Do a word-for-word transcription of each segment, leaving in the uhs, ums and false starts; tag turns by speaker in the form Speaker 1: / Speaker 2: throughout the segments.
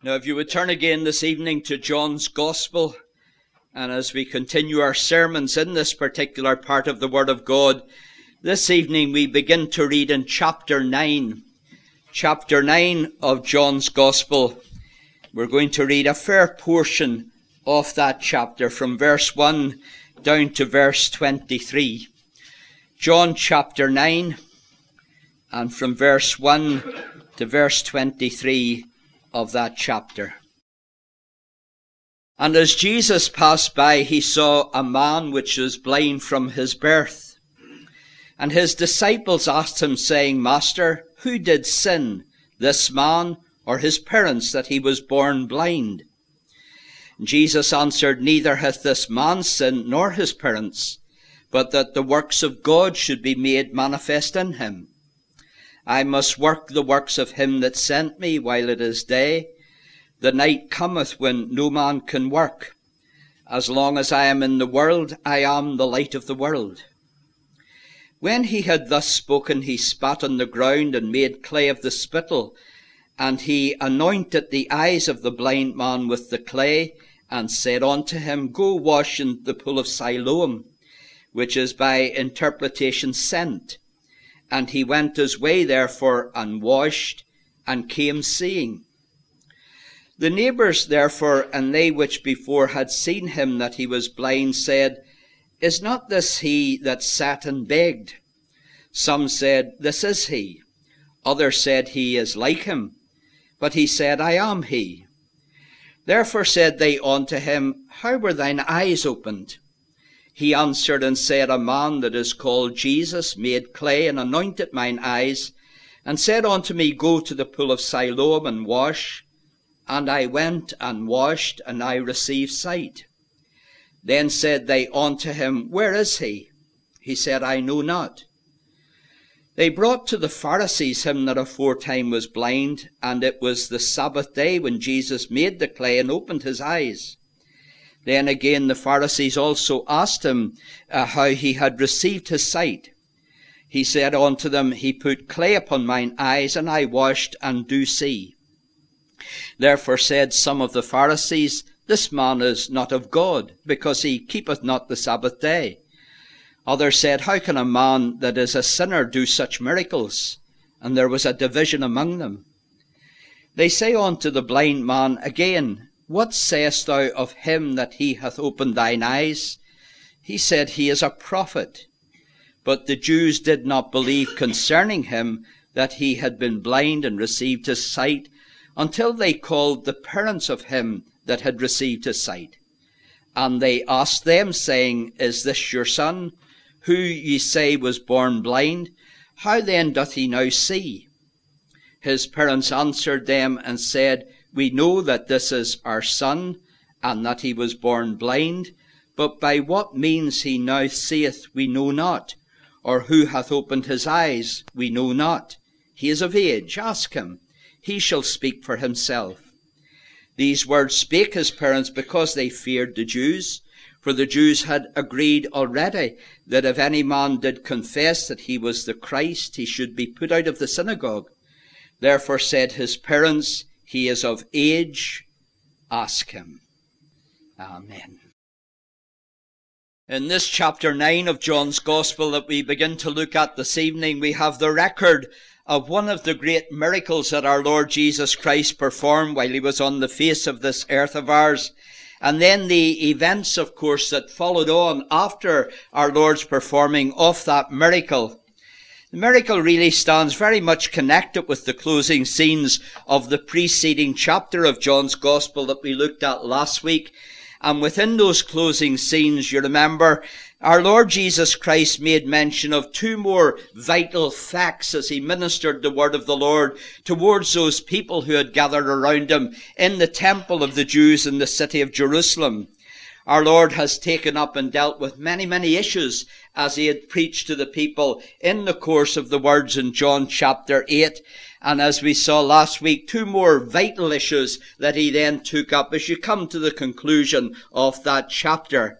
Speaker 1: Now, if you would turn again this evening to John's Gospel, and as we continue our sermons in this particular part of the Word of God, this evening we begin to read in chapter nine. Chapter nine of John's Gospel. We're going to read a fair portion of that chapter from verse one down to verse twenty-three. John chapter nine, and from verse one to verse twenty-three of that chapter. And as Jesus passed by, he saw a man which was blind from his birth. And his disciples asked him, saying, Master, who did sin, this man or his parents, that he was born blind? And Jesus answered, Neither hath this man sinned nor his parents, but that the works of God should be made manifest in him. I must work the works of him that sent me while it is day. The night cometh when no man can work. As long as I am in the world, I am the light of the world. When he had thus spoken, he spat on the ground and made clay of the spittle, and he anointed the eyes of the blind man with the clay, and said unto him, Go wash in the pool of Siloam, which is by interpretation sent. And he went his way therefore, and washed, and came seeing. The neighbours therefore, and they which before had seen him that he was blind, said, Is not this he that sat and begged? Some said, This is he. Others said, He is like him. But he said, I am he. Therefore said they unto him, How were thine eyes opened? He answered and said, A man that is called Jesus made clay and anointed mine eyes, and said unto me, Go to the pool of Siloam and wash. And I went and washed, and I received sight. Then said they unto him, Where is he? He said, I know not. They brought to the Pharisees him that aforetime was blind, and it was the Sabbath day when Jesus made the clay and opened his eyes. Then again the Pharisees also asked him uh, how he had received his sight. He said unto them, He put clay upon mine eyes, and I washed, and do see. Therefore said some of the Pharisees, This man is not of God, because he keepeth not the Sabbath day. Others said, How can a man that is a sinner do such miracles? And there was a division among them. They say unto the blind man again, What sayest thou of him that he hath opened thine eyes? He said, He is a prophet. But the Jews did not believe concerning him that he had been blind and received his sight, until they called the parents of him that had received his sight. And they asked them, saying, Is this your son, who ye say was born blind? How then doth he now see? His parents answered them and said, We know that this is our son, and that he was born blind, but by what means he now seeth we know not, or who hath opened his eyes we know not. He is of age, ask him. He shall speak for himself. These words spake his parents because they feared the Jews, for the Jews had agreed already that if any man did confess that he was the Christ, he should be put out of the synagogue. Therefore said his parents, He is of age, ask him. Amen. In this chapter nine of John's Gospel that we begin to look at this evening, we have the record of one of the great miracles that our Lord Jesus Christ performed while he was on the face of this earth of ours. And then the events, of course, that followed on after our Lord's performing of that miracle. The miracle really stands very much connected with the closing scenes of the preceding chapter of John's Gospel that we looked at last week. And within those closing scenes, you remember, our Lord Jesus Christ made mention of two more vital facts as he ministered the word of the Lord towards those people who had gathered around him in the temple of the Jews in the city of Jerusalem. Our Lord has taken up and dealt with many, many issues as he had preached to the people in the course of the words in John chapter eight. And as we saw last week, two more vital issues that he then took up as you come to the conclusion of that chapter.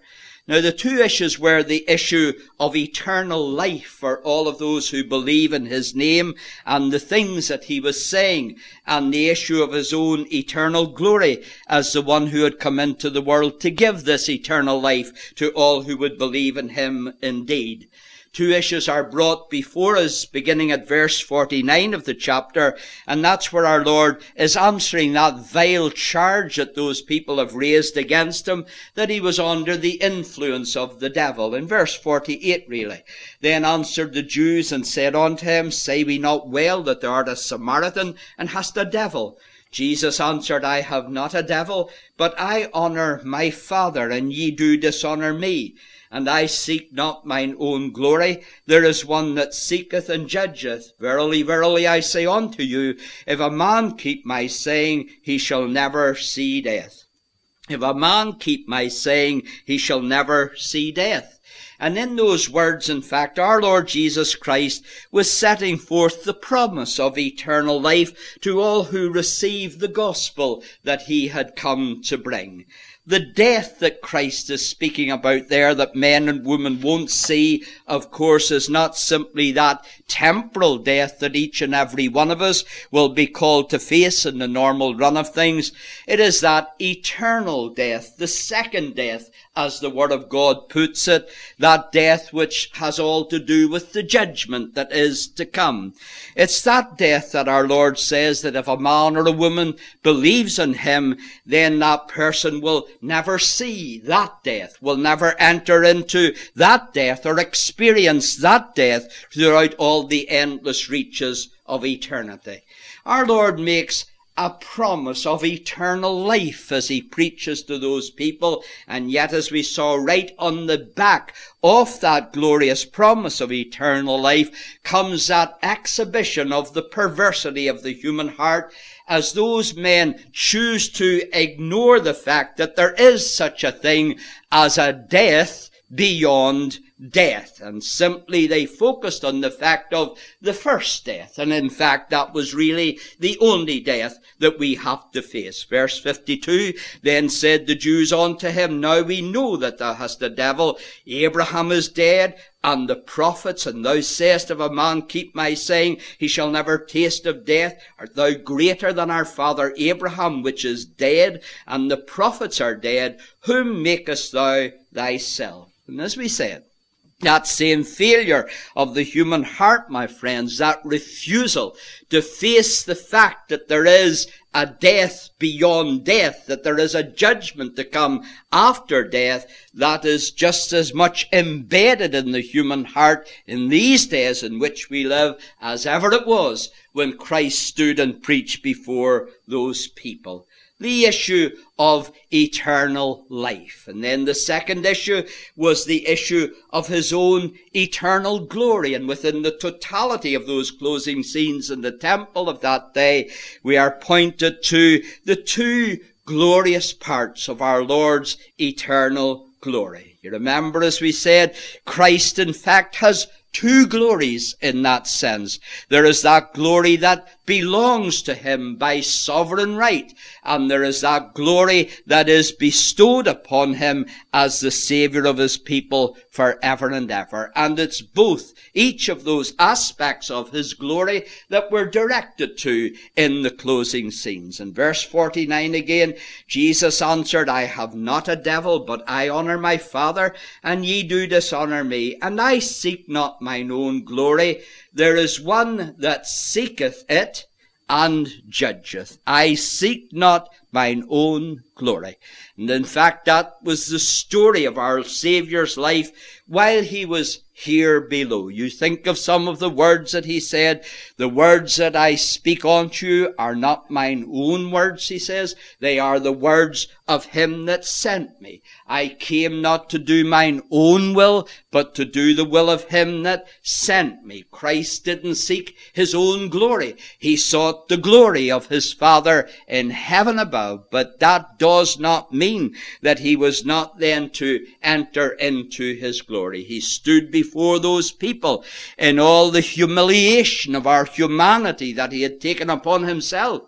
Speaker 1: Now, the two issues were the issue of eternal life for all of those who believe in his name and the things that he was saying, and the issue of his own eternal glory as the one who had come into the world to give this eternal life to all who would believe in him indeed. Two issues are brought before us, beginning at verse forty-nine of the chapter, and that's where our Lord is answering that vile charge that those people have raised against him, that he was under the influence of the devil. In verse forty-eight, really. Then answered the Jews and said unto him, Say we not well that thou art a Samaritan, and hast a devil? Jesus answered, I have not a devil, but I honour my Father, and ye do dishonour me. And I seek not mine own glory. There is one that seeketh and judgeth. Verily, verily, I say unto you, if a man keep my saying, he shall never see death. If a man keep my saying, he shall never see death. And in those words, in fact, our Lord Jesus Christ was setting forth the promise of eternal life to all who receive the gospel that he had come to bring. The death that Christ is speaking about there, that men and women won't see, of course, is not simply that temporal death that each and every one of us will be called to face in the normal run of things. It is that eternal death, the second death, as the Word of God puts it, that death which has all to do with the judgment that is to come. It's that death that our Lord says that if a man or a woman believes in him, then that person will never see that death, will never enter into that death or experience that death throughout all the endless reaches of eternity. Our Lord makes a promise of eternal life as he preaches to those people, and yet, as we saw, right on the back of that glorious promise of eternal life comes that exhibition of the perversity of the human heart, as those men choose to ignore the fact that there is such a thing as a death beyond death. And simply they focused on the fact of the first death. And in fact, that was really the only death that we have to face. Verse fifty-two, Then said the Jews unto him, Now we know that thou hast a devil. Abraham is dead, and the prophets, and thou sayest, If a man keep my saying, he shall never taste of death. Art thou greater than our father Abraham, which is dead, and the prophets are dead? Whom makest thou thyself? And as we said, that same failure of the human heart, my friends, that refusal to face the fact that there is a death beyond death, that there is a judgment to come after death, that is just as much embedded in the human heart in these days in which we live as ever it was when Christ stood and preached before those people. The issue of eternal life. And then the second issue was the issue of his own eternal glory. And within the totality of those closing scenes in the temple of that day, we are pointed to the two glorious parts of our Lord's eternal glory. You remember, as we said, Christ in fact has two glories in that sense. There is that glory that belongs to him by sovereign right, and there is that glory that is bestowed upon him as the Savior of his people forever and ever. And it's both, each of those aspects of his glory that we're directed to in the closing scenes. In verse forty-nine again, Jesus answered, I have not a devil, but I honour my Father, and ye do dishonour me, and I seek not mine own glory. There is one that seeketh it and judgeth. I seek not mine own glory. And in fact, that was the story of our Saviour's life while he was here below. You think of some of the words that he said. The words that I speak unto you are not mine own words, he says. They are the words of him that sent me. I came not to do mine own will, but to do the will of him that sent me. Christ didn't seek his own glory. He sought the glory of his Father in heaven above. But that does not mean that he was not then to enter into his glory. He stood before those people in all the humiliation of our humanity that he had taken upon himself.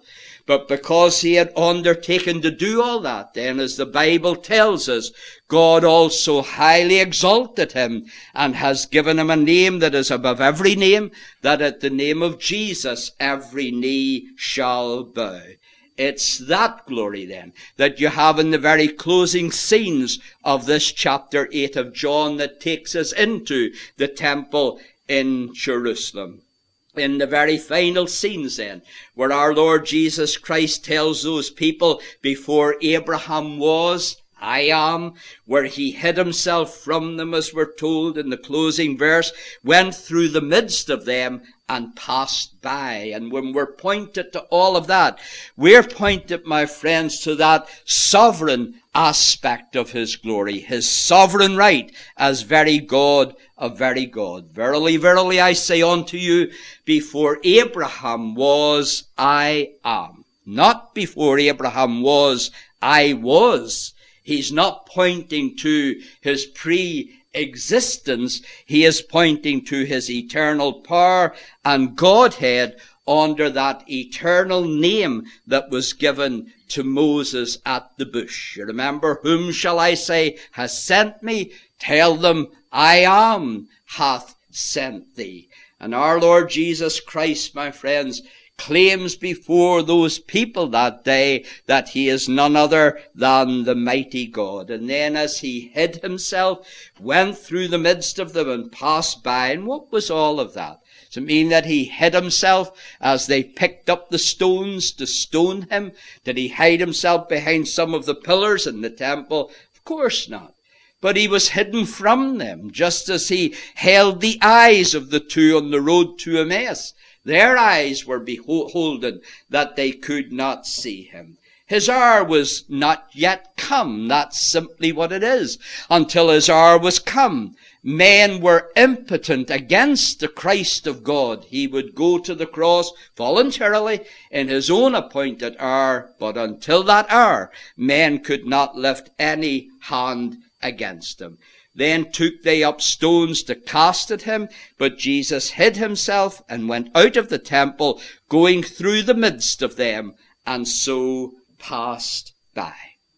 Speaker 1: But because he had undertaken to do all that, then, as the Bible tells us, God also highly exalted him and has given him a name that is above every name, that at the name of Jesus every knee shall bow. It's that glory then that you have in the very closing scenes of this chapter eight of John that takes us into the temple in Jerusalem. In the very final scenes then, where our Lord Jesus Christ tells those people, before Abraham was, I am, where he hid himself from them, as we're told in the closing verse, went through the midst of them and passed by. And when we're pointed to all of that, we're pointed, my friends, to that sovereign aspect of his glory, his sovereign right as very God of very God. Verily, verily, I say unto you, before Abraham was, I am. Not before Abraham was, I was. He's not pointing to his pre-existence. He is pointing to his eternal power and Godhead under that eternal name that was given to Moses at the bush. You remember, whom shall I say has sent me? Tell them, I am hath sent thee. And our Lord Jesus Christ, my friends, claims before those people that day that he is none other than the mighty God. And then as he hid himself, went through the midst of them and passed by. And what was all of that? Does it mean that he hid himself as they picked up the stones to stone him? Did he hide himself behind some of the pillars in the temple? Of course not. But he was hidden from them, just as he held the eyes of the two on the road to Emmaus. Their eyes were beholden that they could not see him. His hour was not yet come. That's simply what it is. Until his hour was come, men were impotent against the Christ of God. He would go to the cross voluntarily in his own appointed hour, but until that hour, men could not lift any hand against him. Then took they up stones to cast at him, but Jesus hid himself and went out of the temple, going through the midst of them, and so passed by.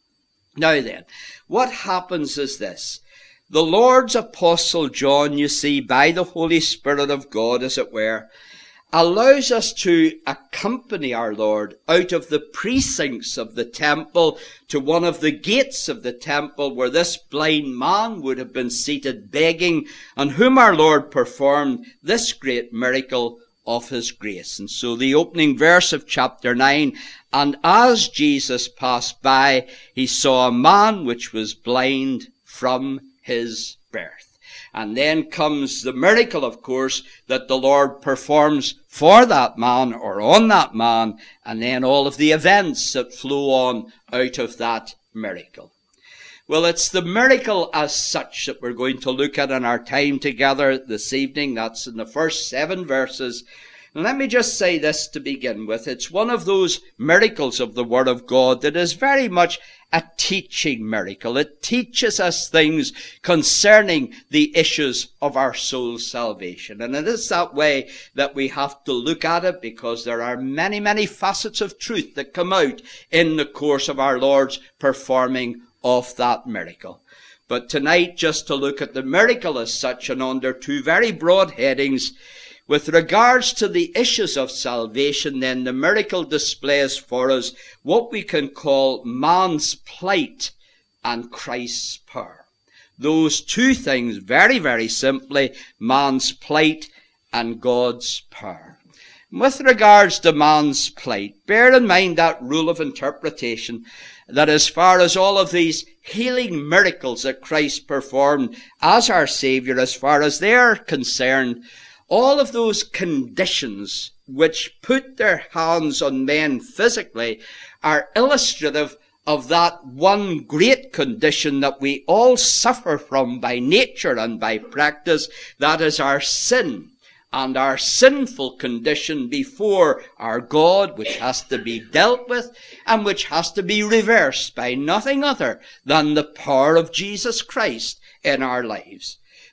Speaker 1: Now then, what happens is this. The Lord's apostle John, you see, by the Holy Spirit of God, as it were, allows us to accompany our Lord out of the precincts of the temple to one of the gates of the temple where this blind man would have been seated begging, and whom our Lord performed this great miracle of his grace. And so the opening verse of chapter nine, and as Jesus passed by, he saw a man which was blind from his birth. And then comes the miracle, of course, that the Lord performs for that man or on that man, and then all of the events that flow on out of that miracle. Well, it's the miracle as such that we're going to look at in our time together this evening. That's in the first seven verses. And let me just say this to begin with. It's one of those miracles of the Word of God that is very much a teaching miracle. It teaches us things concerning the issues of our soul's salvation. And it is that way that we have to look at it, because there are many, many facets of truth that come out in the course of our Lord's performing of that miracle. But tonight, just to look at the miracle as such, and under two very broad headings. With regards to the issues of salvation, then, the miracle displays for us what we can call man's plight and Christ's power. Those two things, very, very simply, man's plight and God's power. With regards to man's plight, bear in mind that rule of interpretation, that as far as all of these healing miracles that Christ performed as our Savior, as far as they are concerned, all of those conditions which put their hands on men physically are illustrative of that one great condition that we all suffer from by nature and by practice, that is our sin and our sinful condition before our God, which has to be dealt with and which has to be reversed by nothing other than the power of Jesus Christ in our lives.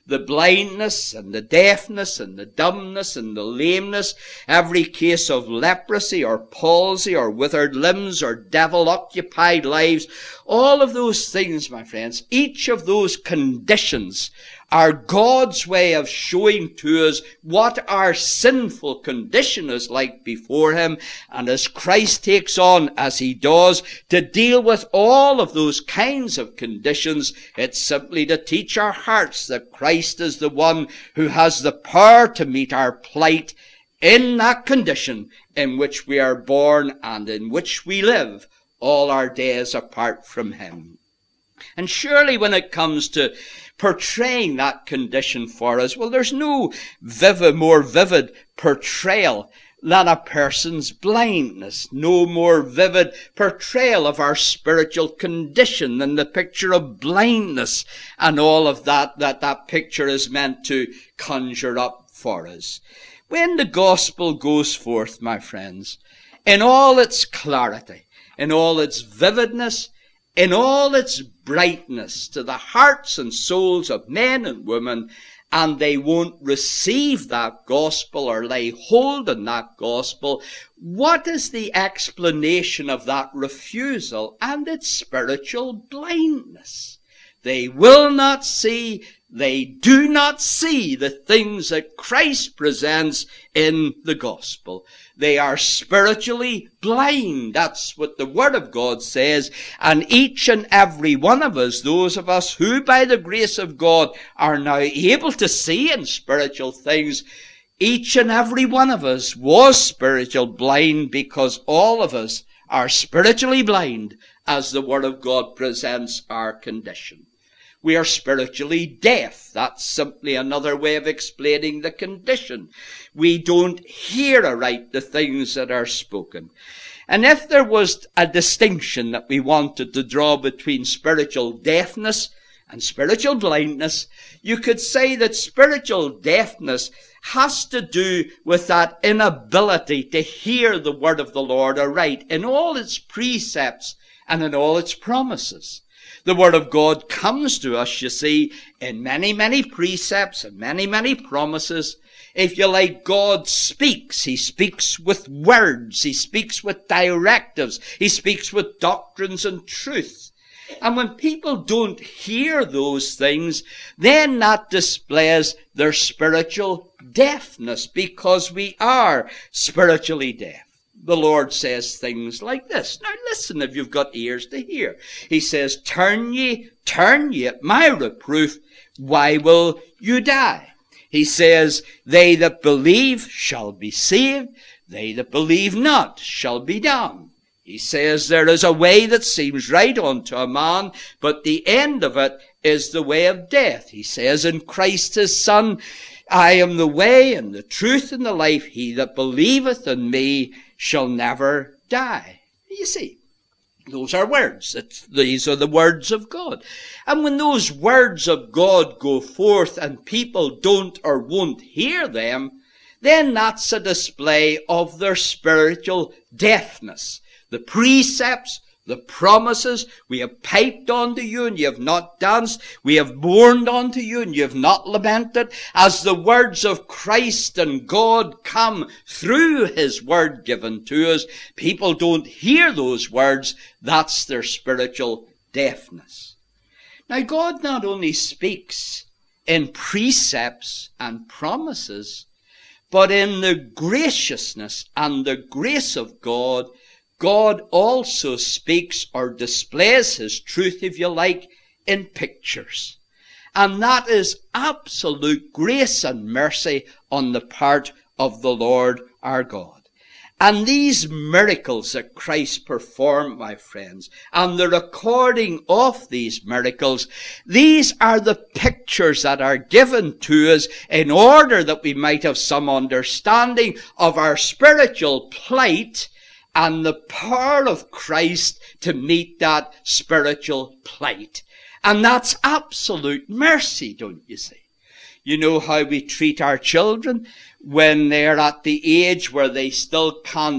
Speaker 1: the blindness and the deafness and the dumbness and the lameness, every case of leprosy or palsy or withered limbs or devil-occupied lives, all of those things, my friends, each of those conditions are God's way of showing to us what our sinful condition is like before him. And as Christ takes on, as he does, to deal with all of those kinds of conditions, it's simply to teach our hearts that Christ is the one who has the power to meet our plight in that condition in which we are born and in which we live all our days apart from him. And surely when it comes to portraying that condition for us, well, there's no vivid, more vivid portrayal than a person's blindness. No more vivid portrayal of our spiritual condition than the picture of blindness and all of that, that that picture is meant to conjure up for us. When the gospel goes forth, my friends, in all its clarity, in all its vividness, in all its brightness to the hearts and souls of men and women, and they won't receive that gospel or lay hold on that gospel, what is the explanation of that refusal? And it's spiritual blindness. They will not see, they do not see the things that Christ presents in the gospel. They are spiritually blind. That's what the Word of God says. And each and every one of us, those of us who by the grace of God are now able to see in spiritual things, each and every one of us was spiritual blind, because all of us are spiritually blind as the Word of God presents our condition. We are spiritually deaf. That's simply another way of explaining the condition. We don't hear aright the things that are spoken. And if there was a distinction that we wanted to draw between spiritual deafness and spiritual blindness, you could say that spiritual deafness has to do with that inability to hear the word of the Lord aright in all its precepts and in all its promises. The Word of God comes to us, you see, in many, many precepts and many, many promises. If you like, God speaks. He speaks with words. He speaks with directives. He speaks with doctrines and truth. And when people don't hear those things, then that displays their spiritual deafness, because we are spiritually deaf. The Lord says things like this. Now listen, if you've got ears to hear. He says, turn ye, turn ye at my reproof, why will you die? He says, they that believe shall be saved, they that believe not shall be damned. He says, there is a way that seems right unto a man, but the end of it is the way of death. He says, in Christ his Son, I am the way and the truth and the life. He that believeth in me shall never die. You see, those are words. It's, these are the words of God. And when those words of God go forth and people don't or won't hear them, then that's a display of their spiritual deafness. The precepts, the promises, we have piped unto you and you have not danced. We have mourned unto you and you have not lamented. As the words of Christ and God come through his word given to us, people don't hear those words. That's their spiritual deafness. Now, God not only speaks in precepts and promises, but in the graciousness and the grace of God, God also speaks or displays his truth, if you like, in pictures. And that is absolute grace and mercy on the part of the Lord our God. And these miracles that Christ performed, my friends, and the recording of these miracles, these are the pictures that are given to us in order that we might have some understanding of our spiritual plight and the power of Christ to meet that spiritual plight. And that's absolute mercy, don't you see? You know how we treat our children when they're at the age where they still can't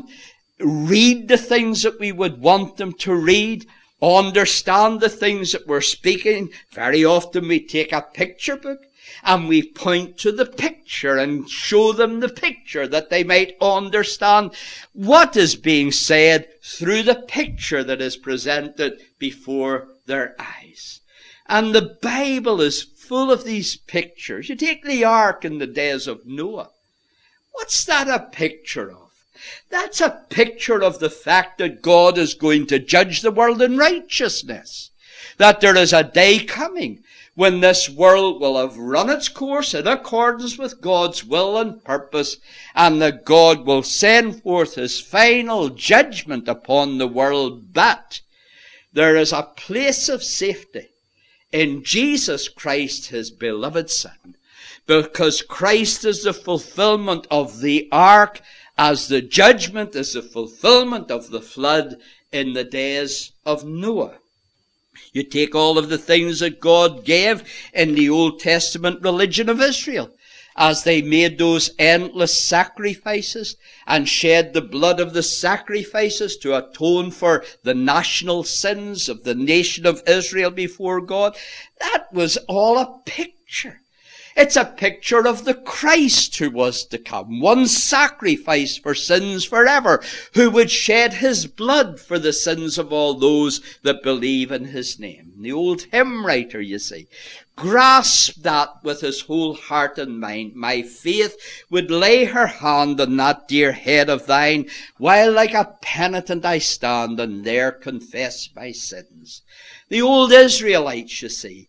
Speaker 1: read the things that we would want them to read, understand the things that we're speaking. Very often we take a picture book And we point to the picture and show them the picture that they might understand what is being said through the picture that is presented before their eyes. And the Bible is full of these pictures. You take the ark in the days of Noah. What's that a picture of? That's a picture of the fact that God is going to judge the world in righteousness. That there is a day coming when this world will have run its course in accordance with God's will and purpose, and that God will send forth his final judgment upon the world. But there is a place of safety in Jesus Christ, his beloved Son, because Christ is the fulfillment of the ark, as the judgment is the fulfillment of the flood in the days of Noah. You take all of the things that God gave in the Old Testament religion of Israel, as they made those endless sacrifices and shed the blood of the sacrifices to atone for the national sins of the nation of Israel before God. That was all a picture. It's a picture of the Christ who was to come, one sacrifice for sins forever, who would shed his blood for the sins of all those that believe in his name. The old hymn writer, you see, grasped that with his whole heart and mind. My faith would lay her hand on that dear head of thine, while like a penitent I stand and there confess my sins. The old Israelites, you see,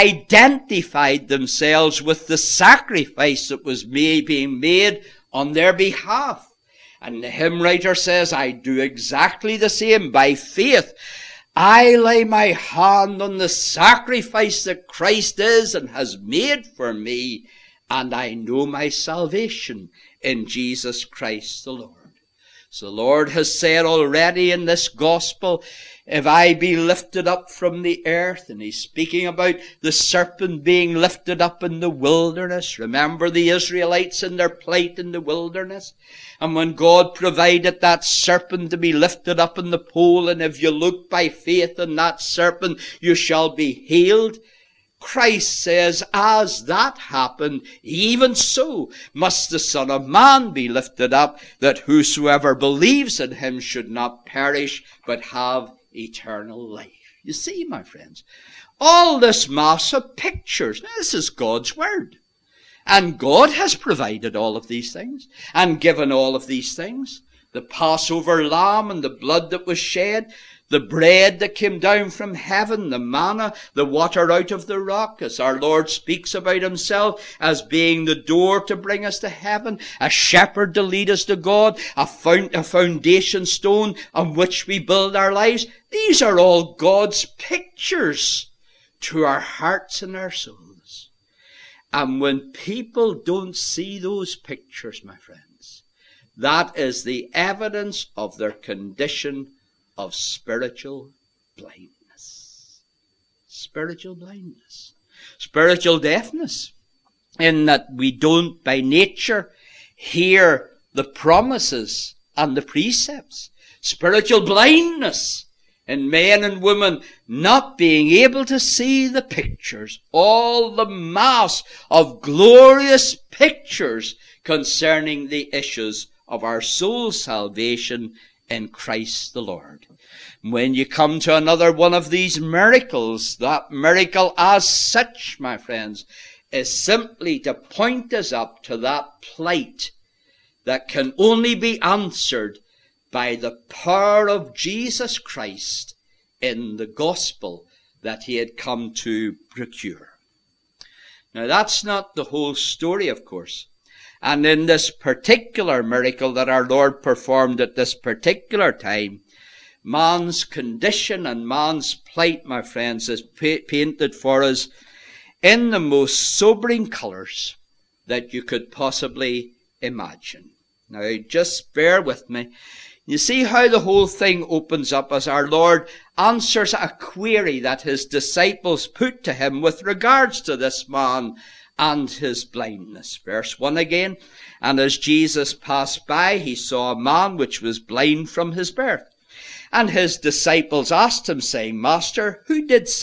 Speaker 1: identified themselves with the sacrifice that was made, being made on their behalf. And the hymn writer says, I do exactly the same. By faith, I lay my hand on the sacrifice that Christ is and has made for me, and I know my salvation in Jesus Christ the Lord. So the Lord has said already in this gospel, if I be lifted up from the earth, and he's speaking about the serpent being lifted up in the wilderness. Remember the Israelites in their plight in the wilderness? And when God provided that serpent to be lifted up in the pole, and if you look by faith on that serpent, you shall be healed. Christ says, as that happened, even so must the Son of Man be lifted up, that whosoever believes in him should not perish, but have eternal life. You see, my friends, all this mass of pictures. Now, this is God's word. And God has provided all of these things and given all of these things. The Passover lamb and the blood that was shed, the bread that came down from heaven, the manna, the water out of the rock, as our Lord speaks about himself as being the door to bring us to heaven, a shepherd to lead us to God, a, fount, a foundation stone on which we build our lives. These are all God's pictures to our hearts and our souls. And when people don't see those pictures, my friends, that is the evidence of their condition of spiritual blindness. Spiritual blindness. Spiritual deafness, in that we don't by nature hear the promises and the precepts. Spiritual blindness in men and women not being able to see the pictures, all the mass of glorious pictures concerning the issues of our soul's salvation in Christ the Lord. When you come to another one of these miracles, that miracle as such, my friends, is simply to point us up to that plight that can only be answered by the power of Jesus Christ in the gospel that he had come to procure. Now, that's not the whole story, of course. And in this particular miracle that our Lord performed at this particular time, man's condition and man's plight, my friends, is pa- painted for us in the most sobering colours that you could possibly imagine. Now, just bear with me. You see how the whole thing opens up as our Lord answers a query that his disciples put to him with regards to this man and his blindness. Verse one again. And as Jesus passed by, he saw a man which was blind from his birth. And his disciples asked him, saying, Master, who did sin,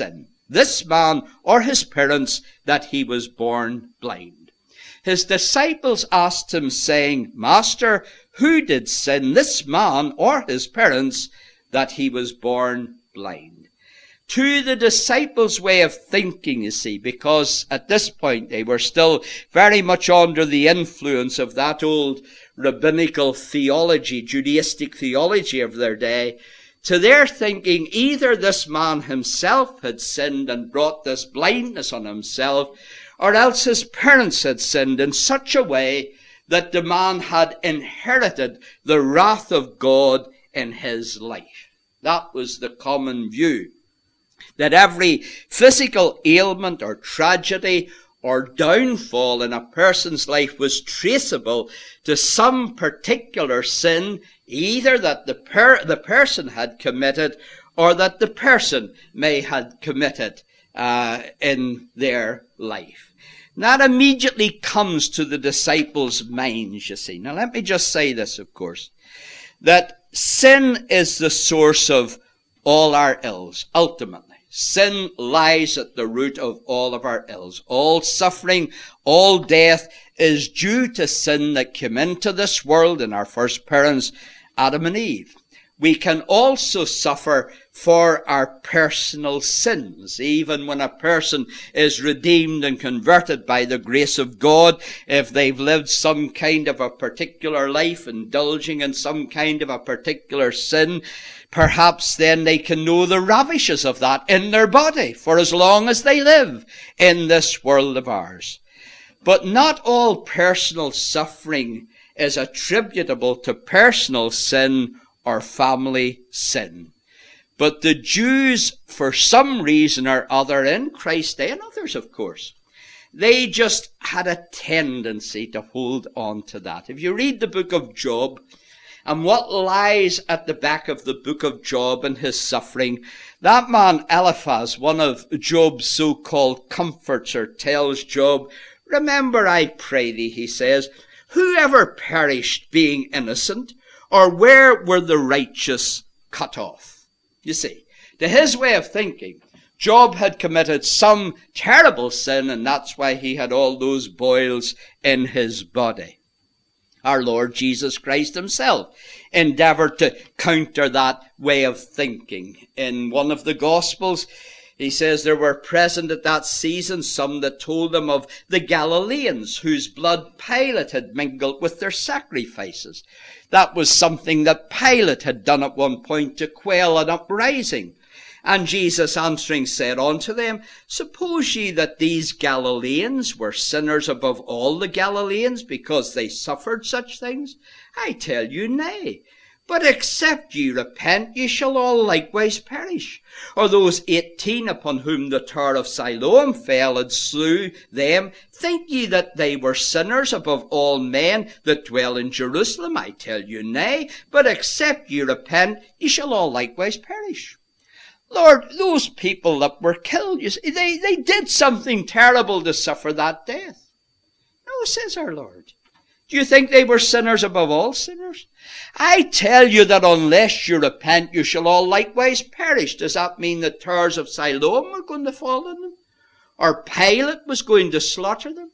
Speaker 1: this man or his parents, that he was born blind? His disciples asked him, saying, Master, who did sin, this man or his parents, that he was born blind? To the disciples' way of thinking, you see, because at this point they were still very much under the influence of that old rabbinical theology, Judaistic theology of their day. To their thinking, either this man himself had sinned and brought this blindness on himself, or else his parents had sinned in such a way that the man had inherited the wrath of God in his life. That was the common view, that every physical ailment or tragedy or downfall in a person's life was traceable to some particular sin, either that the, per- the person had committed or that the person may have committed uh, in their life. And that immediately comes to the disciples' minds, you see. Now let me just say this, of course, that sin is the source of all our ills, ultimately. Sin lies at the root of all of our ills. All suffering, all death is due to sin that came into this world in our first parents, Adam and Eve. We can also suffer for our personal sins. Even when a person is redeemed and converted by the grace of God, if they've lived some kind of a particular life, indulging in some kind of a particular sin, perhaps then they can know the ravages of that in their body for as long as they live in this world of ours. But not all personal suffering is attributable to personal sin or family sin. But the Jews, for some reason or other in Christ's day, and others of course, they just had a tendency to hold on to that. If you read the book of Job, and what lies at the back of the book of Job and his suffering, that man Eliphaz, one of Job's so-called comforts, or tells Job, remember, I pray thee, he says, whoever perished being innocent, or where were the righteous cut off? You see, to his way of thinking, Job had committed some terrible sin, and that's why he had all those boils in his body. Our Lord Jesus Christ himself endeavored to counter that way of thinking. In one of the Gospels, he says there were present at that season some that told him of the Galileans, whose blood Pilate had mingled with their sacrifices. That was something that Pilate had done at one point to quell an uprising. And Jesus answering said unto them, suppose ye that these Galileans were sinners above all the Galileans, because they suffered such things? I tell you, nay. But except ye repent, ye shall all likewise perish. Or those eighteen upon whom the tower of Siloam fell and slew them, think ye that they were sinners above all men that dwell in Jerusalem? I tell you, nay. But except ye repent, ye shall all likewise perish. Lord, those people that were killed, you see, they, they did something terrible to suffer that death. No, says our Lord. Do you think they were sinners above all sinners? I tell you that unless you repent, you shall all likewise perish. Does that mean the towers of Siloam were going to fall on them? Or Pilate was going to slaughter them?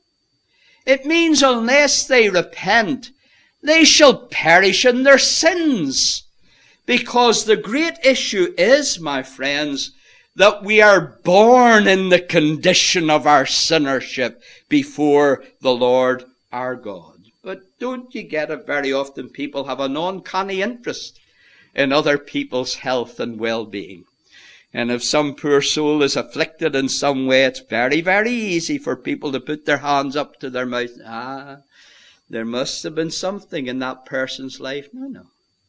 Speaker 1: It means unless they repent, they shall perish in their sins. Because the great issue is, my friends, that we are born in the condition of our sinnership before the Lord our God. But don't you get it very often? People have an uncanny interest in other people's health and well-being. And if some poor soul is afflicted in some way, it's very, very easy for people to put their hands up to their mouth. Ah, there must have been something in that person's life. No, no.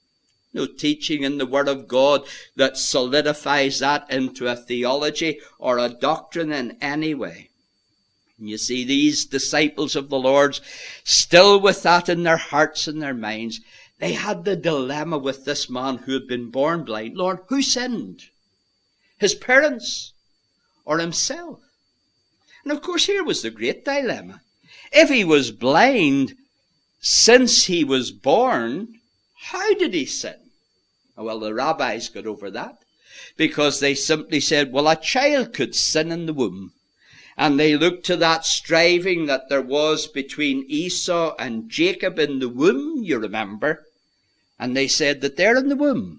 Speaker 1: No teaching in the Word of God that solidifies that into a theology or a doctrine in any way. You see, these disciples of the Lord's, still with that in their hearts and their minds, they had the dilemma with this man who had been born blind. Lord, who sinned? His parents or himself? And of course, here was the great dilemma. If he was blind since he was born, how did he sin? Well, the rabbis got over that. because they simply said, well, a child could sin in the womb. And they looked to that striving that there was between Esau and Jacob in the womb, you remember. And they said that there in the womb,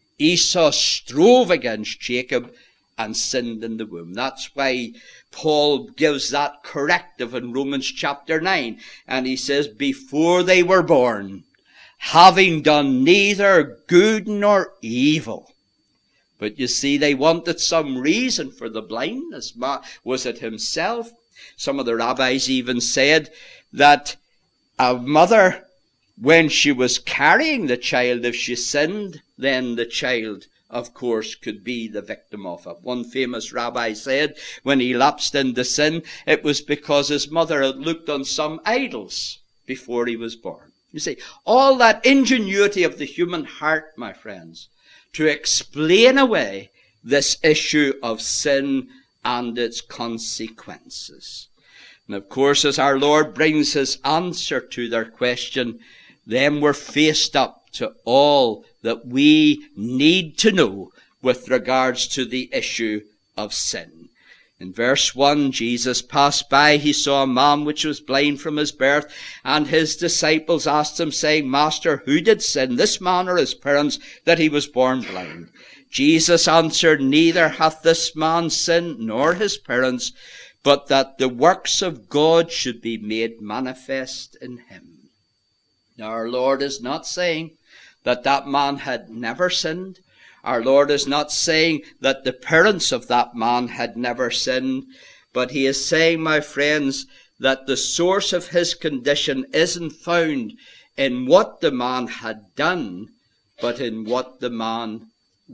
Speaker 1: Esau strove against Jacob and sinned in the womb. That's why Paul gives that corrective in Romans chapter nine. And he says, before they were born, having done neither good nor evil. But you see, they wanted some reason for the blindness. Was it himself? Some of the rabbis even said that a mother, when she was carrying the child, if she sinned, then the child, of course, could be the victim of it. One famous rabbi said when he lapsed into sin, it was because his mother had looked on some idols before he was born. You see, all that ingenuity of the human heart, my friends, to explain away this issue of sin and its consequences. And of course, as our Lord brings his answer to their question, then we're faced up to all that we need to know with regards to the issue of sin. In verse one, Jesus passed by, he saw a man which was blind from his birth, and his disciples asked him, saying, Master, who did sin, this man or his parents, that he was born blind? Jesus answered, Neither hath this man sinned, nor his parents, but that the works of God should be made manifest in him. Now our Lord is not saying that that man had never sinned. Our Lord is not saying that the parents of that man had never sinned, but he is saying, my friends, that the source of his condition isn't found in what the man had done, but in what the man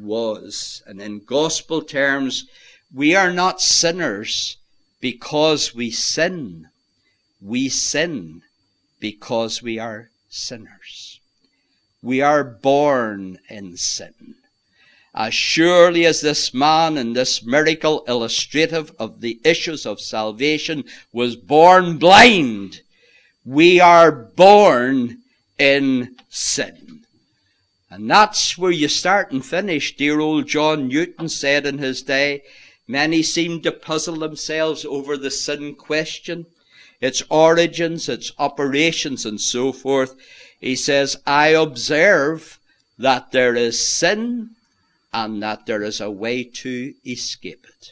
Speaker 1: was. And in gospel terms, we are not sinners because we sin. We sin because we are sinners. We are born in sin. As surely as this man in this miracle illustrative of the issues of salvation was born blind, we are born in sin. And that's where you start and finish. Dear old John Newton said in his day, many seem to puzzle themselves over the sin question, its origins, its operations, and so forth. He says, I observe that there is sin and that there is a way to escape it.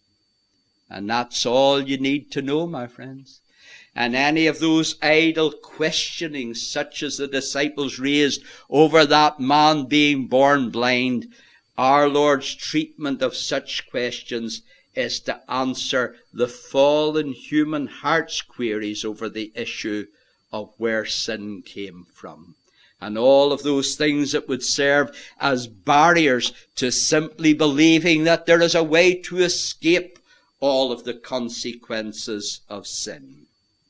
Speaker 1: And that's all you need to know, my friends. And any of those idle questionings, such as the disciples raised over that man being born blind, our Lord's treatment of such questions is to answer the fallen human heart's queries over the issue of where sin came from. And all of those things that would serve as barriers to simply believing that there is a way to escape all of the consequences of sin.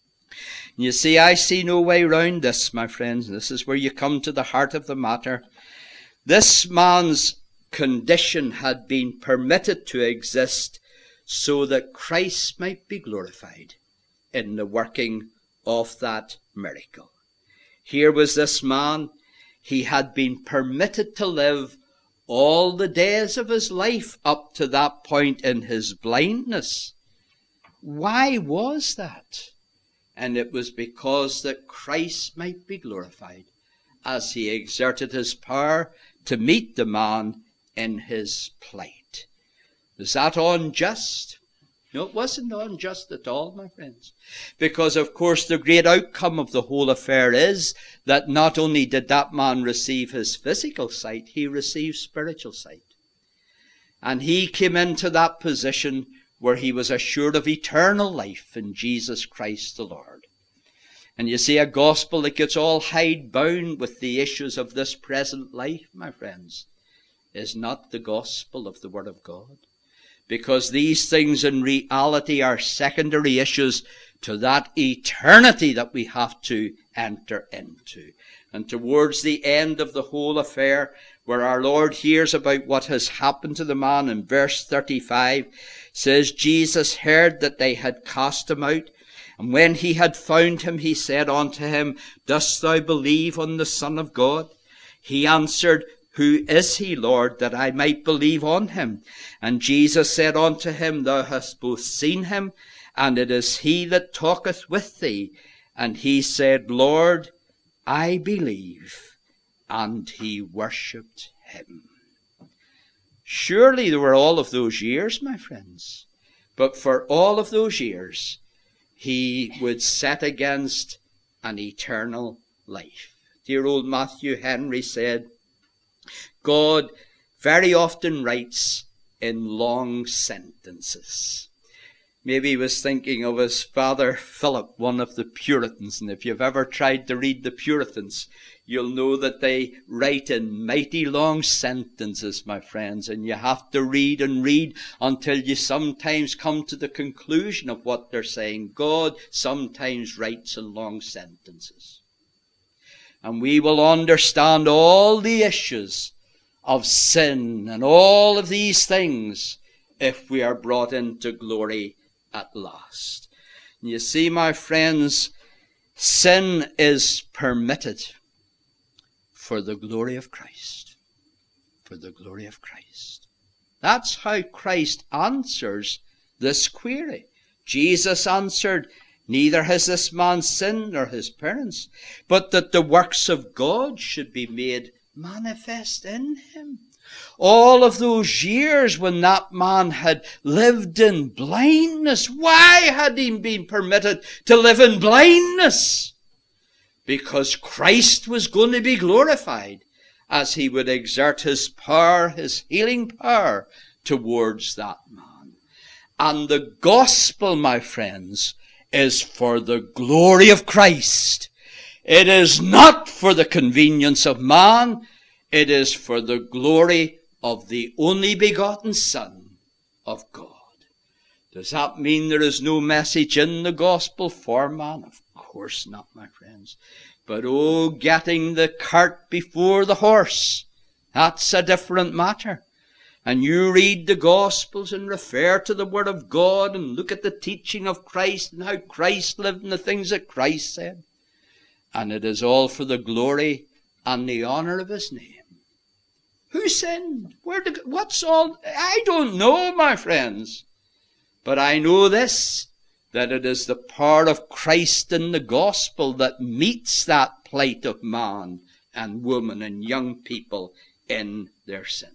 Speaker 1: You see, I see no way round this, my friends. This is where you come to the heart of the matter. This man's condition had been permitted to exist so that Christ might be glorified in the working of that miracle. Here was this man. He had been permitted to live all the days of his life up to that point in his blindness. Why was that? And it was because that Christ might be glorified as he exerted his power to meet the man in his plight. Was that unjust? No, it wasn't unjust at all, my friends. Because, of course, the great outcome of the whole affair is that not only did that man receive his physical sight, he received spiritual sight. And he came into that position where he was assured of eternal life in Jesus Christ the Lord. And you see, a gospel that gets all hidebound with the issues of this present life, my friends, is not the gospel of the Word of God. Because these things in reality are secondary issues to that eternity that we have to enter into. And towards the end of the whole affair, where our Lord hears about what has happened to the man in verse thirty-five, says, Jesus heard that they had cast him out, and when he had found him, he said unto him, Dost thou believe on the Son of God? He answered, Who is he, Lord, that I might believe on him? And Jesus said unto him, Thou hast both seen him, and it is he that talketh with thee. And he said, Lord, I believe. And he worshipped him. Surely there were all of those years, my friends. But for all of those years, he would set against an eternal life. Dear old Matthew Henry said, God very often writes in long sentences. Maybe he was thinking of his father Philip, one of the Puritans. And if you've ever tried to read the Puritans, you'll know that they write in mighty long sentences, my friends. And you have to read and read until you sometimes come to the conclusion of what they're saying. God sometimes writes in long sentences. And we will understand all the issues of sin and all of these things if we are brought into glory at last. And you see, my friends, sin is permitted for the glory of Christ. For the glory of Christ. That's how Christ answers this query. Jesus answered, Neither has this man sinned nor his parents, but that the works of God should be made manifest in him. All of those years when that man had lived in blindness, why had he been permitted to live in blindness? Because Christ was going to be glorified as he would exert his power, his healing power, towards that man. And the gospel, my friends, is for the glory of Christ. It is not for the convenience of man. It is for the glory of the only begotten Son of God. Does that mean there is no message in the gospel for man? Of course not, my friends. But oh, getting the cart before the horse, that's a different matter. And you read the Gospels and refer to the Word of God and look at the teaching of Christ and how Christ lived and the things that Christ said. And it is all for the glory and the honor of his name. Who sinned? Where did, what's all? I don't know, my friends. But I know this, that it is the power of Christ in the gospel that meets that plight of man and woman and young people in their sins.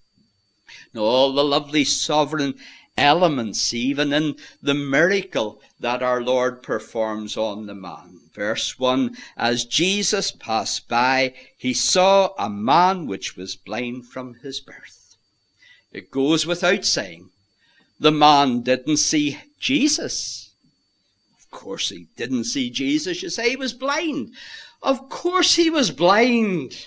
Speaker 1: Now, all the lovely sovereign elements, even in the miracle that our Lord performs on the man. Verse one, As Jesus passed by, he saw a man which was blind from his birth. It goes without saying, the man didn't see Jesus. Of course he didn't see Jesus. You say he was blind. Of course he was blind.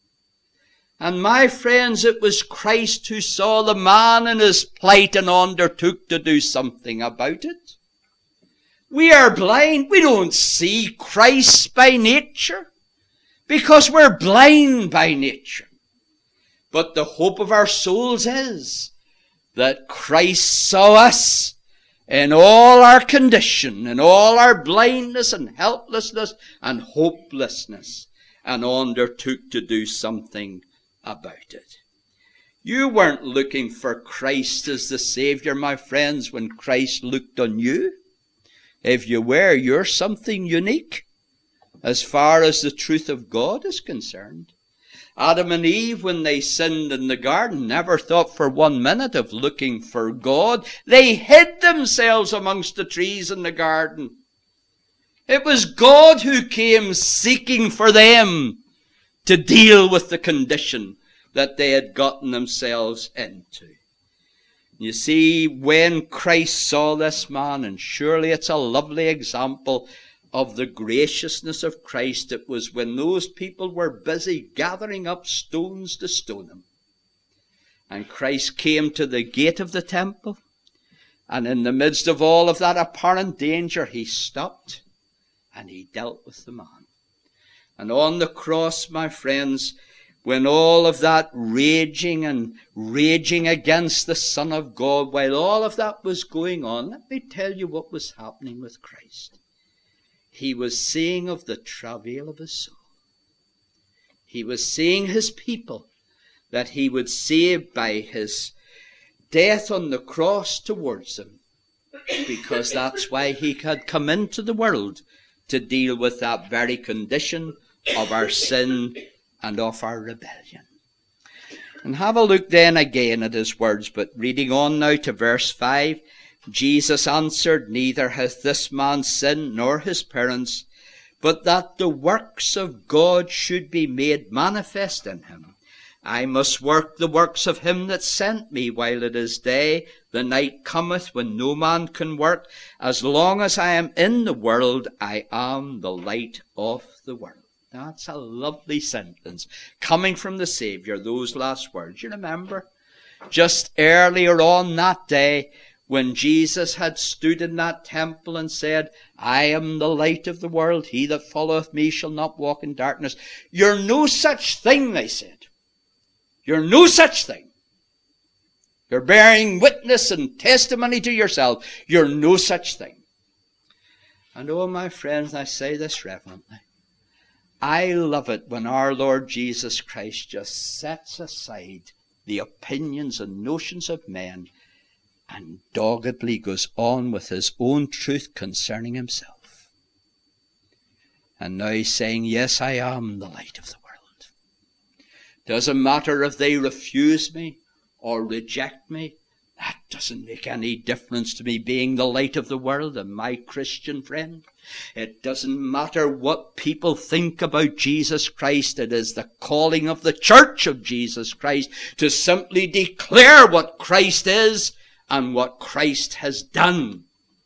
Speaker 1: And my friends, it was Christ who saw the man in his plight and undertook to do something about it. We are blind. We don't see Christ by nature because we're blind by nature. But the hope of our souls is that Christ saw us in all our condition, in all our blindness and helplessness and hopelessness, and undertook to do something about it. You weren't looking for Christ as the Savior, my friends, when Christ looked on you. If you were, you're something unique as far as the truth of God is concerned. Adam and Eve, when they sinned in the garden, never thought for one minute of looking for God. They hid themselves amongst the trees in the garden. It was God who came seeking for them to deal with the condition that they had gotten themselves into. You see, when Christ saw this man, and surely it's a lovely example of the graciousness of Christ, it was when those people were busy gathering up stones to stone him. And Christ came to the gate of the temple, and in the midst of all of that apparent danger, he stopped and he dealt with the man. And on the cross, my friends, when all of that raging and raging against the Son of God, while all of that was going on, let me tell you what was happening with Christ. He was seeing of the travail of his soul. He was seeing his people that he would save by his death on the cross towards them, because that's why he had come into the world, to deal with that very condition of our sin and of our rebellion. And have a look then again at his words, but reading on now to verse five. Jesus answered, neither hath this man sinned nor his parents, but that the works of God should be made manifest in him. I must work the works of him that sent me while it is day. The night cometh when no man can work. As long as I am in the world, I am the light of the world. That's a lovely sentence coming from the Saviour, those last words. You remember? Just earlier on that day, when Jesus had stood in that temple and said, I am the light of the world. He that followeth me shall not walk in darkness. You're no such thing, they said. You're no such thing. You're bearing witness and testimony to yourself. You're no such thing. And oh, my friends, I say this reverently, I love it when our Lord Jesus Christ just sets aside the opinions and notions of men and doggedly goes on with his own truth concerning himself. And now he's saying, yes, I am the light of the world. Doesn't matter if they refuse me or reject me. That doesn't make any difference to me being the light of the world and my Christian friend. It doesn't matter what people think about Jesus Christ. It is the calling of the church of Jesus Christ to simply declare what Christ is and what Christ has done.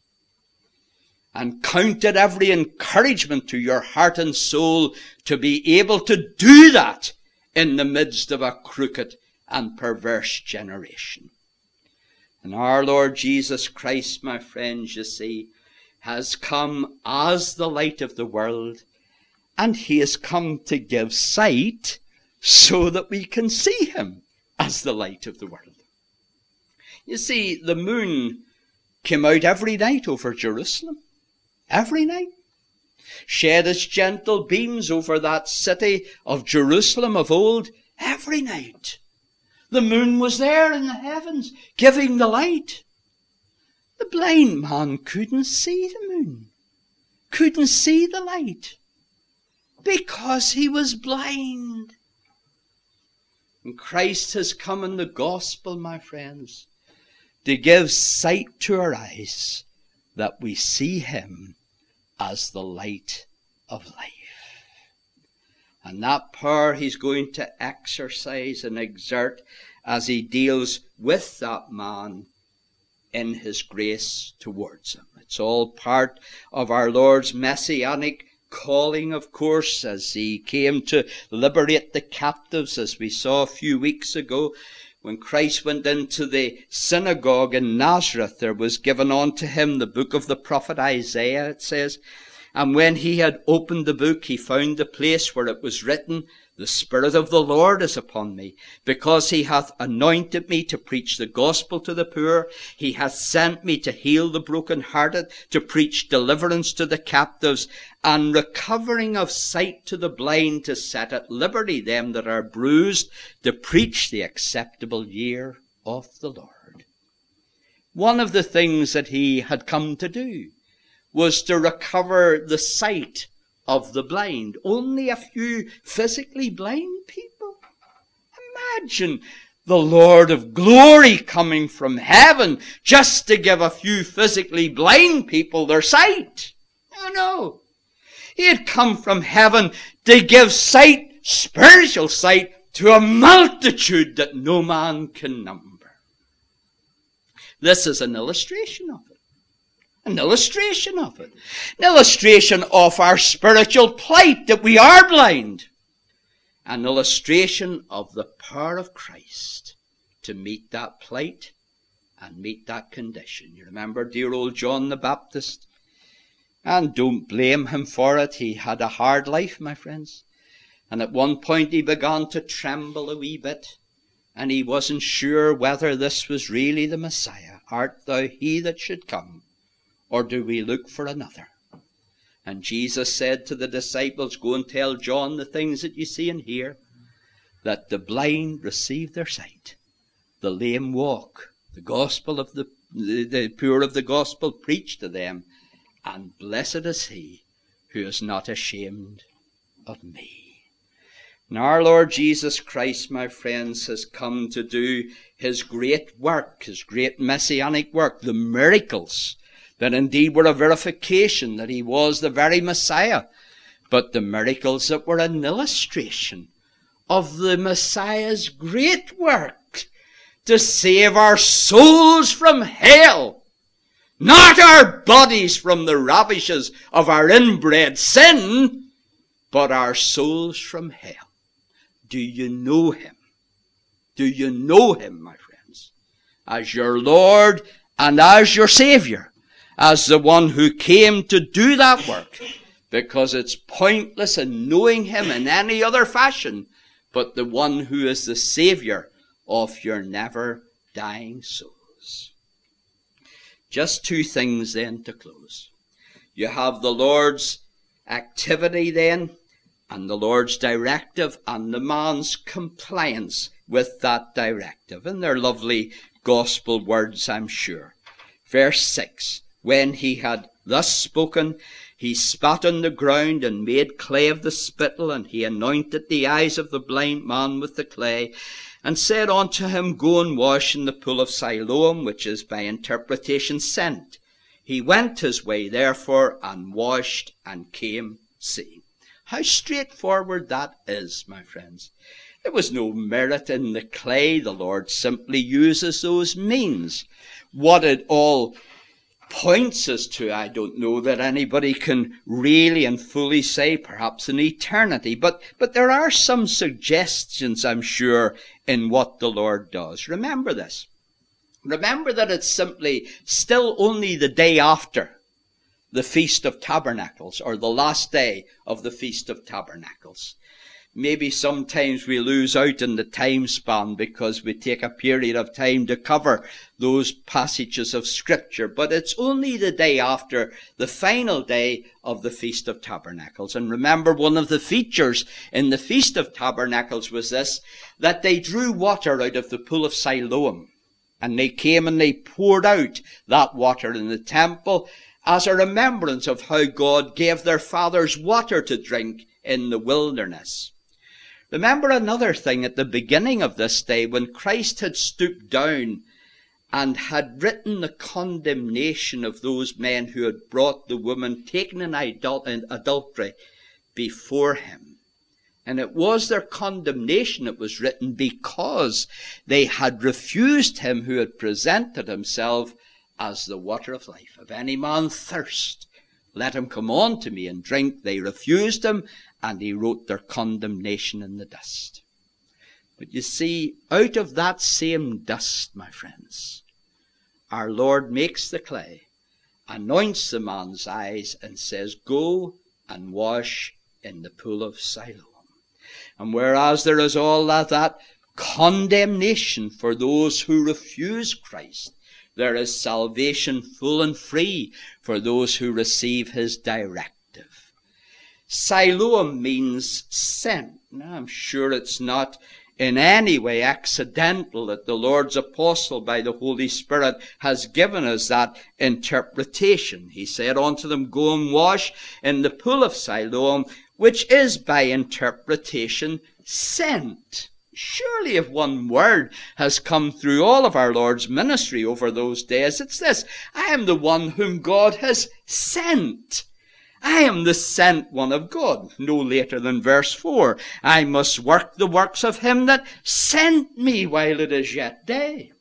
Speaker 1: And count it every encouragement to your heart and soul to be able to do that in the midst of a crooked and perverse generation. And our Lord Jesus Christ, my friends, you see, has come as the light of the world, and he has come to give sight so that we can see him as the light of the world. You see, the moon came out every night over Jerusalem. Every night. Shed its gentle beams over that city of Jerusalem of old every night. The moon was there in the heavens, giving the light. The blind man couldn't see the moon, couldn't see the light, because he was blind. And Christ has come in the gospel, my friends, to give sight to our eyes, that we see him as the light of life. And that power he's going to exercise and exert as he deals with that man in his grace towards him. It's all part of our Lord's messianic calling, of course, as he came to liberate the captives, as we saw a few weeks ago. When Christ went into the synagogue in Nazareth, there was given unto him the book of the prophet Isaiah, it says. And when he had opened the book, he found the place where it was written, The Spirit of the Lord is upon me, because he hath anointed me to preach the gospel to the poor. He hath sent me to heal the brokenhearted, to preach deliverance to the captives, and recovering of sight to the blind, to set at liberty them that are bruised, to preach the acceptable year of the Lord. One of the things that he had come to do was to recover the sight of the blind. Only a few physically blind people. Imagine the Lord of glory coming from heaven just to give a few physically blind people their sight. Oh no. He had come from heaven to give sight, spiritual sight, to a multitude that no man can number. This is an illustration of it. An illustration of it. An illustration of our spiritual plight, that we are blind. An illustration of the power of Christ to meet that plight and meet that condition. You remember dear old John the Baptist? And don't blame him for it. He had a hard life, my friends. And at one point he began to tremble a wee bit. And he wasn't sure whether this was really the Messiah. Art thou he that should come? Or do we look for another? And Jesus said to the disciples, Go and tell John the things that you see and hear. that the blind receive their sight, the lame walk, the gospel of the, the, the poor of the gospel preached to them, and blessed is he who is not ashamed of me. Now our Lord Jesus Christ, my friends, has come to do his great work, his great messianic work, the miracles that indeed were a verification that he was the very Messiah, but the miracles that were an illustration of the Messiah's great work to save our souls from hell, not our bodies from the ravages of our inbred sin, but our souls from hell. Do you know him? Do you know him, my friends, as your Lord and as your Savior, as the one who came to do that work? Because it's pointless in knowing him in any other fashion, but the one who is the Savior of your never-dying souls. Just two things then to close. You have the Lord's activity then, and the Lord's directive, and the man's compliance with that directive. And they're lovely gospel words, I'm sure. Verse six, when he had thus spoken, he spat on the ground and made clay of the spittle, and he anointed the eyes of the blind man with the clay, and said unto him, go and wash in the pool of Siloam, which is by interpretation sent. He went his way therefore, and washed, and came seeing. How straightforward that is, my friends. There was no merit in the clay. The Lord simply uses those means. What it all points us to, I don't know that anybody can really and fully say, perhaps in eternity. But, but there are some suggestions, I'm sure, in what the Lord does. Remember this. Remember that it's simply still only the day after the Feast of Tabernacles, or the last day of the Feast of Tabernacles. Maybe sometimes we lose out in the time span because we take a period of time to cover those passages of Scripture, but it's only the day after the final day of the Feast of Tabernacles. And remember, one of the features in the Feast of Tabernacles was this, that they drew water out of the pool of Siloam, and they came and they poured out that water in the temple, as a remembrance of how God gave their fathers water to drink in the wilderness. Remember another thing at the beginning of this day, when Christ had stooped down and had written the condemnation of those men who had brought the woman taken in adultery before him. And it was their condemnation that was written because they had refused him who had presented himself as the water of life. If any man thirst, let him come unto me and drink. They refused him, and he wrote their condemnation in the dust. But you see, out of that same dust, my friends, our Lord makes the clay, anoints the man's eyes, and says, go and wash in the pool of Siloam. And whereas there is all that, that condemnation for those who refuse Christ, there is salvation full and free for those who receive his directive. Siloam means sent. Now, I'm sure it's not in any way accidental that the Lord's apostle by the Holy Spirit has given us that interpretation. He said unto them, go and wash in the pool of Siloam, which is by interpretation sent. Surely if one word has come through all of our Lord's ministry over those days, it's this: I am the one whom God has sent. I am the sent one of God. No later than verse four. I must work the works of him that sent me while it is yet day.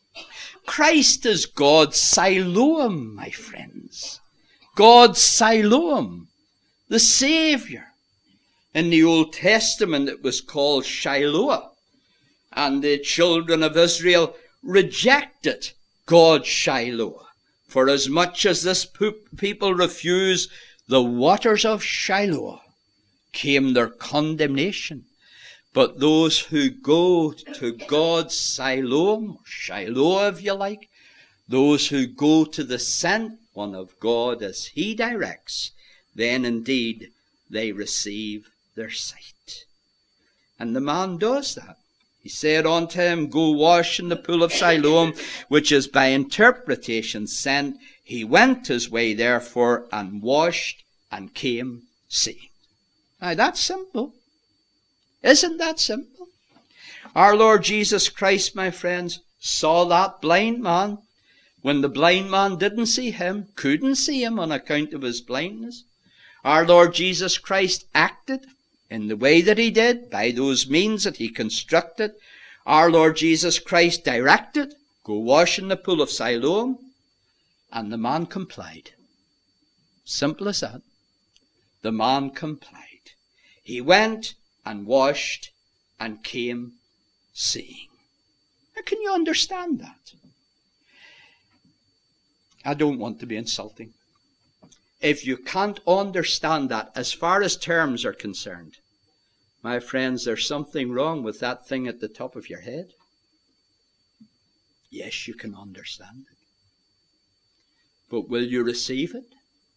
Speaker 1: Christ is God's Siloam, my friends. God's Siloam, the Savior. In the Old Testament it was called Shiloah, and the children of Israel rejected God's Shiloah. For as much as this people refuse the waters of Shiloah, came their condemnation. But those who go to God's Siloam, or Shiloah if you like, those who go to the sent one of God as he directs, then indeed they receive their sight. And the man does that. He said unto him, Go wash in the pool of Siloam, which is by interpretation sent. He went his way therefore, and washed, and came seeing. Now that's simple. Isn't that simple? Our Lord Jesus Christ, my friends, saw that blind man when the blind man didn't see him, couldn't see him on account of his blindness. Our Lord Jesus Christ acted in the way that he did, by those means that he constructed. Our Lord Jesus Christ directed, Go wash in the pool of Siloam. And the man complied. Simple as that. The man complied. He went and washed and came seeing. Now, can you understand that? I don't want to be insulting. If you can't understand that as far as terms are concerned, my friends, there's something wrong with that thing at the top of your head. Yes, you can understand it. But will you receive it?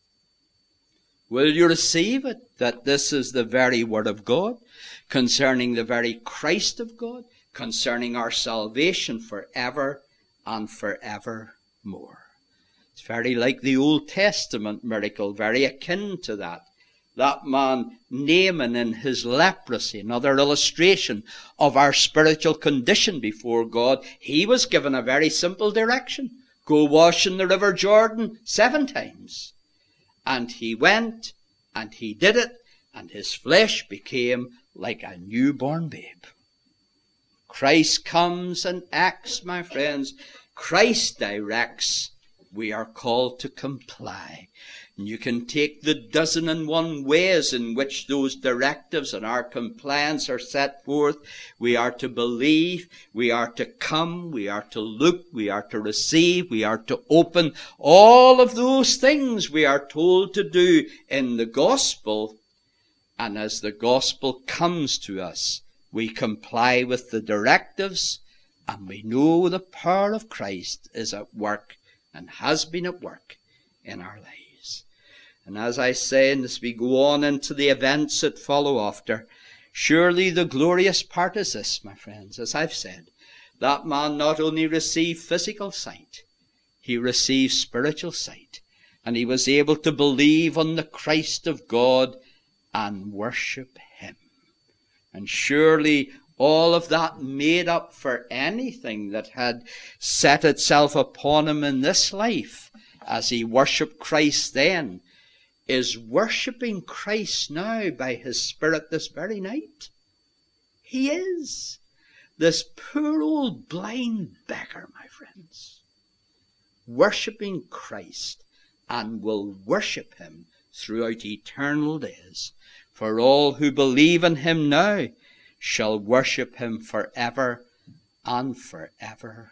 Speaker 1: Will you receive it, that this is the very Word of God, concerning the very Christ of God, concerning our salvation forever and forevermore? It's very like the Old Testament miracle, very akin to that. That man Naaman in his leprosy, another illustration of our spiritual condition before God. He was given a very simple direction. Go wash in the river Jordan seven times. And he went, and he did it, and his flesh became like a newborn babe. Christ comes and acts, my friends. Christ directs. We are called to comply. And you can take the dozen and one ways in which those directives and our compliance are set forth. We are to believe, we are to come, we are to look, we are to receive, we are to open. All of those things we are told to do in the gospel. And as the gospel comes to us, we comply with the directives, and we know the power of Christ is at work and has been at work in our lives. And as I say, and as we go on into the events that follow after, surely the glorious part is this, my friends, as I've said, that man not only received physical sight, he received spiritual sight, and he was able to believe on the Christ of God and worship him. And surely all of that made up for anything that had set itself upon him in this life, as he worshipped Christ then, is worshipping Christ now by his Spirit this very night. He is. This poor old blind beggar, my friends, worshipping Christ, and will worship him throughout eternal days. For all who believe in him now shall worship him forever and forevermore.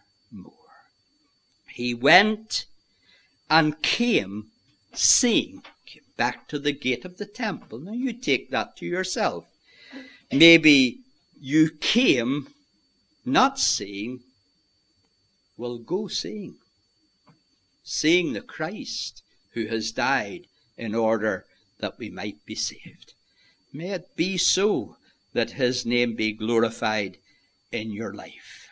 Speaker 1: He went and came seeing. Came back to the gate of the temple. Now you take that to yourself. Maybe you came not seeing, will go seeing. Seeing the Christ who has died in order that we might be saved. May it be so, that his name be glorified in your life.